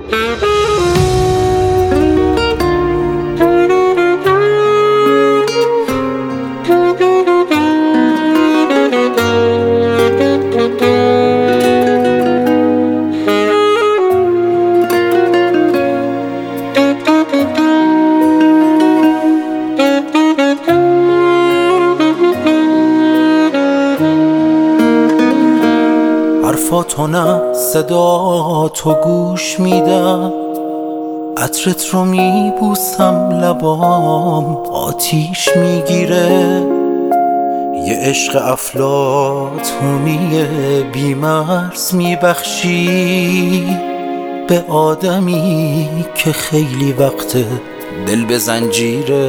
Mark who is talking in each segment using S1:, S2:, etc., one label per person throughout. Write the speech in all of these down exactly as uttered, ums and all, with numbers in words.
S1: حرفاتو نه صدا تو گوش میدم، عطرت رو میبوسم لبام آتیش میگیره. یه عشق افلاطونی بی‌مرز میبخشی به آدمی که خیلی وقت دل به زنجیره.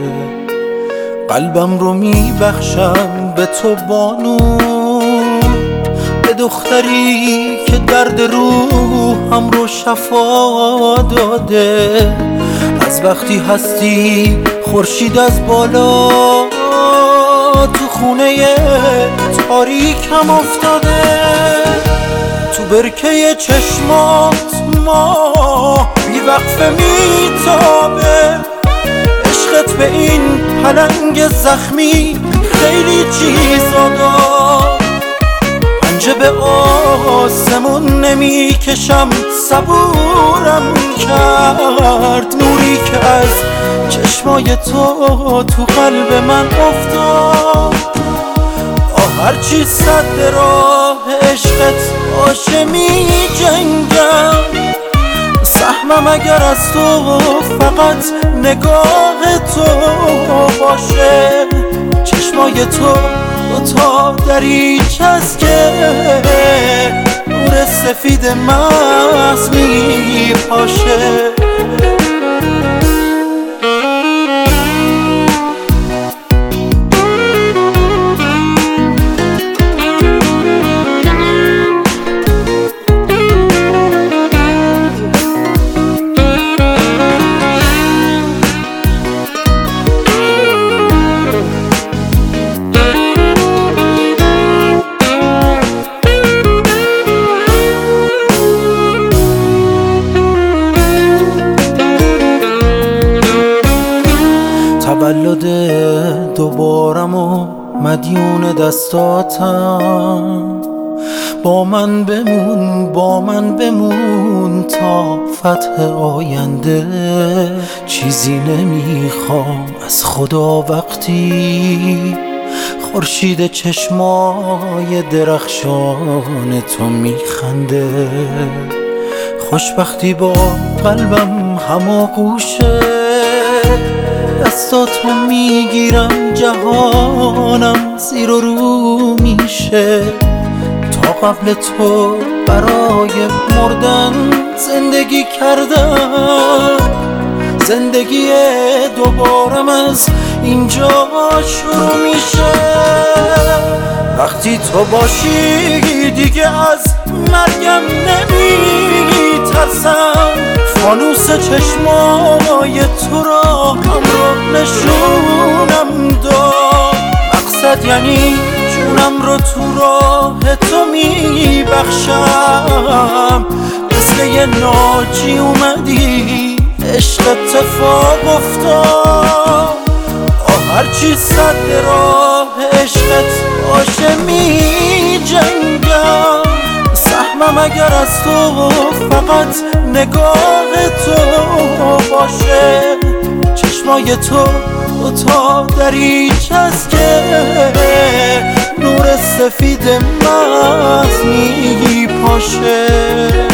S1: قلبم رو میبخشم به تو بانو، به دختری که درد روحم رو شفا داده. از وقتی هستی خورشید از بالا تو خونه تاریکم افتاده. تو برکه چشمات ما بی وقفه میتابه. عشقت به این پلنگ زخمی خیلی چیزا داد. پنجه به آسمون نمیکشم صبورم کرد. نوری که از چشمای تو تو قلب من افتاد. آه هرچی صد راه عشقت باشه می جنگم. سهمم اگر از تو فقط نگاه تو باشه. چشمای تو تا دریچه است که نور سفید مغز می پاشه. تولد دوبارم و مدیون دستاتم. با من بمون با من بمون تا فتح آینده. چیزی نمیخوام از خدا وقتی خورشید چشمای درخشان تو میخنده. خوشبختی با قلبم هماغوشه. دستاتو میگیرم جهانم زیر و رو میشه. تا قبل تو برای مردن زندگی کردم. زندگی دوبارم از اینجا شروع میشه. وقتی تو باشی دیگه از مرگم نمیترسم. فانوس چشمای تو را همراه نشونم داد. مقصد یعنی جونم رو تو راه تو میبخشم. مثل یه ناجی اومدی عشق اتفاق افتاد. آه هرچی صد راه عشقت باشه می جنگم. سهمم اگر از تو فقط نگاه تو باشه. چشمای تو تا دریچه است که نور سفید مغز می پاشه.